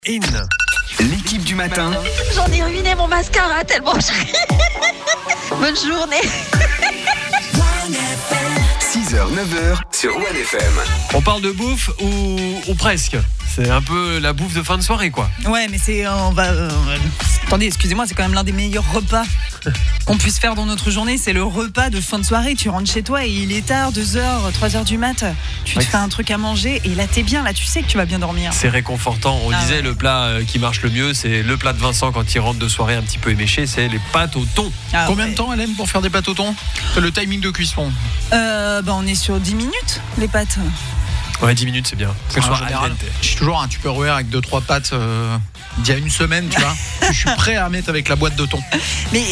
L'équipe du matin. J'en ai ruiné mon mascara tellement je ris. Bonne journée. 6h, 9h sur One FM. On parle de bouffe ou presque. C'est un peu la bouffe de fin de soirée, quoi. Ouais, mais attendez, excusez-moi, c'est quand même l'un des meilleurs repas qu'on puisse faire dans notre journée. C'est le repas de fin de soirée. Tu rentres chez toi et il est tard, 2h, 3h du mat. Tu te fais un truc à manger et là, t'es bien. Là, tu sais que tu vas bien dormir. C'est réconfortant. On disait ouais. Le plat qui marche le mieux, c'est le plat de Vincent quand il rentre de soirée un petit peu éméché, c'est les pâtes au thon. Combien de temps elle aime pour faire des pâtes au thon ? Le timing de cuisson. On est sur 10 minutes, les pâtes. Ouais, 10 minutes, c'est bien. Que ce En soit général, al dente. je suis toujours un Tupperware avec 2-3 pâtes d'il y a une semaine, tu vois. Je suis prêt à mettre avec la boîte de thon. Mais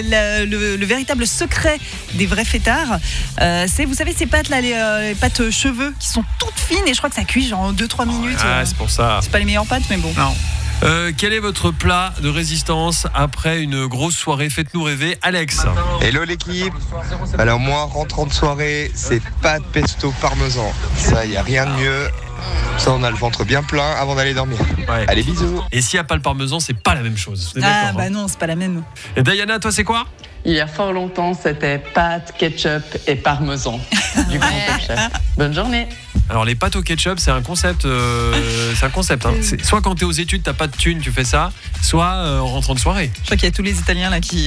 le véritable secret des vrais fêtards, c'est, vous savez, ces pâtes-là, les pâtes cheveux, qui sont toutes fines et je crois que ça cuit genre en 2-3 minutes. Ah, c'est pour ça. C'est pas les meilleures pâtes, mais bon. Non. Quel est votre plat de résistance après une grosse soirée ? Faites-nous rêver, Alex. Hello l'équipe. Alors moi, rentrant de soirée, c'est pâtes pesto parmesan. Ça, y a rien de mieux. Ça, on a le ventre bien plein avant d'aller dormir. Ouais. Allez, bisous. Et s'il n'y a pas le parmesan, c'est pas la même chose. Vous êtes d'accord, hein ? Non, c'est pas la même. Et Diana, toi, c'est quoi ? Il y a fort longtemps, c'était pâtes, ketchup et parmesan du grand Top Chef. Bonne journée. Alors les pâtes au ketchup, c'est un concept. Hein. C'est, soit quand t'es aux études, t'as pas de thunes, tu fais ça. Soit en rentrant de soirée. Je crois qu'il y a tous les Italiens là qui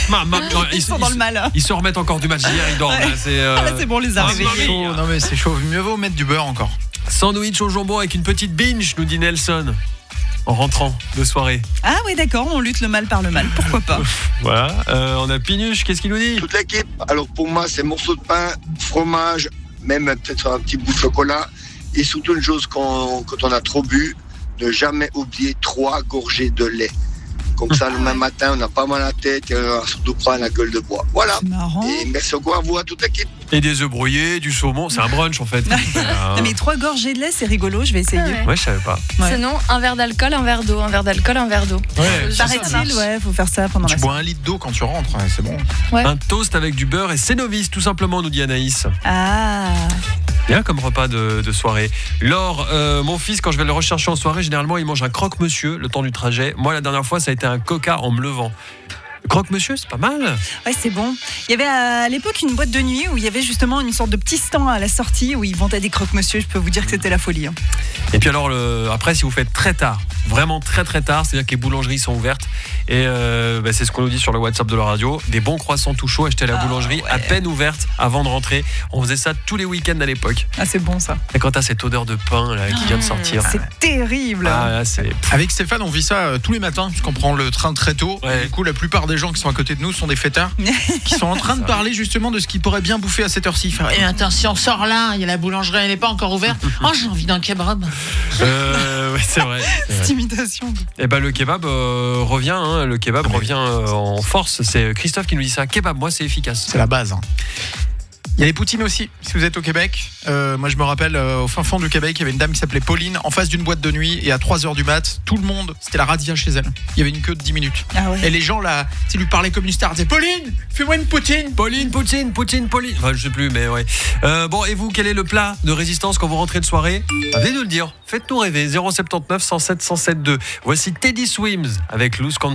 ils sont dans le mal. Ils se remettent encore du match d'hier, ils dorment. Ouais. Là, C'est bon, on les a réveillés. C'est chaud. Non mais c'est chaud. Mieux vaut mettre du beurre encore. Sandwich au jambon avec une petite binge, nous dit Nelson. En rentrant de soirée. Ah oui, d'accord, on lutte le mal par le mal, pourquoi pas. Voilà. On a Pinuche, qu'est-ce qu'il nous dit ? Toute l'équipe. Alors pour moi, c'est morceau de pain, fromage, même peut-être un petit bout de chocolat. Et surtout une chose, quand on a trop bu, ne jamais oublier 3 gorgées de lait. Comme ça, le même matin, on n'a pas mal à la tête et on a surtout pas la gueule de bois. Voilà. C'est marrant. Et merci encore à vous, à toute l'équipe. Et des œufs brouillés, du saumon, c'est un brunch en fait. Non, mais 3 gorgées de lait, c'est rigolo, je vais essayer. Ouais, je savais pas. Ouais. Sinon, un verre d'alcool, un verre d'eau. Un verre d'alcool, un verre d'eau. Ouais. Paraît-il, ouais, faut faire ça pendant Tu la bois 1 litre d'eau quand tu rentres, ouais, c'est bon. Ouais. Un toast avec du beurre et Cénovis, tout simplement, nous dit Anaïs. Ah. Bien comme repas de soirée. Laure, mon fils, quand je vais le rechercher en soirée, généralement, il mange un croque-monsieur le temps du trajet. Moi, la dernière fois, ça a été un coca en me levant. Croque-monsieur, c'est pas mal. Ouais, c'est bon. Il y avait à l'époque une boîte de nuit où il y avait justement une sorte de petit stand à la sortie où ils vendaient des croque-monsieur. Je peux vous dire que c'était la folie. Et puis alors, après, si vous faites très tard, vraiment très très tard, c'est-à-dire que les boulangeries sont ouvertes, et c'est ce qu'on nous dit sur le WhatsApp de la radio, des bons croissants tout chauds achetés à la boulangerie, ouais. à peine ouverte avant de rentrer. On faisait ça tous les week-ends à l'époque. Ah, c'est bon ça. Et quand t'as cette odeur de pain là, qui vient de sortir. C'est terrible. Ah, là, c'est... Avec Stéphane, on vit ça tous les matins, puisqu'on prend le train très tôt. Ouais. Et du coup, la plupart des gens qui sont à côté de nous sont des fêtards qui sont en train de parler justement de ce qu'ils pourraient bien bouffer à cette heure-ci. Et attends, si on sort là, il y a la boulangerie, elle n'est pas encore ouverte. Oh, j'ai envie d'un kebab. Ouais, c'est vrai. Cette imitation. Et le kebab revient, hein, le kebab revient en force. C'est Christophe qui nous dit ça. Kebab, moi, c'est efficace. C'est la base. Hein. Il y a les poutines aussi, si vous êtes au Québec. Moi, je me rappelle, au fin fond du Québec, il y avait une dame qui s'appelait Pauline, en face d'une boîte de nuit, et à 3h du mat, tout le monde, c'était la radia chez elle. Il y avait une queue de 10 minutes. Ah ouais. Et les gens, là, lui parlaient comme une star, disaient « Pauline, fais-moi une poutine !» Pauline. Enfin, je sais plus, mais ouais. Et vous, quel est le plat de résistance quand vous rentrez de soirée ? Venez nous le dire. Faites-nous rêver. 079 107 107 2. Voici Teddy Swims avec Loose Control.